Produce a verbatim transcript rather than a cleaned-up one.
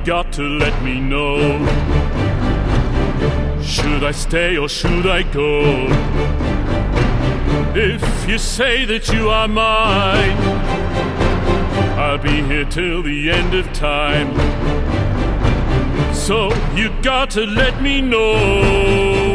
got to let me know. Should I stay or should I go? If you say that you are mine, I'll be here till the end of time. So you got to let me know.